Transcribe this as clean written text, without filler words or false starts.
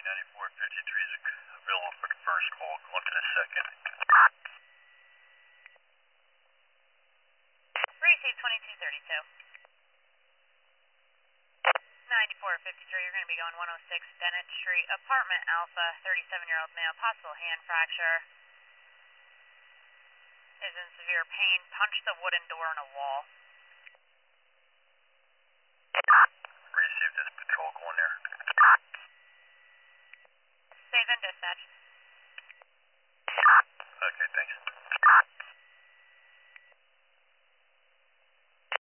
9453 is available for the first call. Click in a second. Receive 2232. 9453, you're going to be going 106 Bennett Street, apartment Alpha, 37-year-old male, possible hand fracture. Is in severe pain. Punched the wooden door in a wall. Received this patrol going there. Save and dispatch.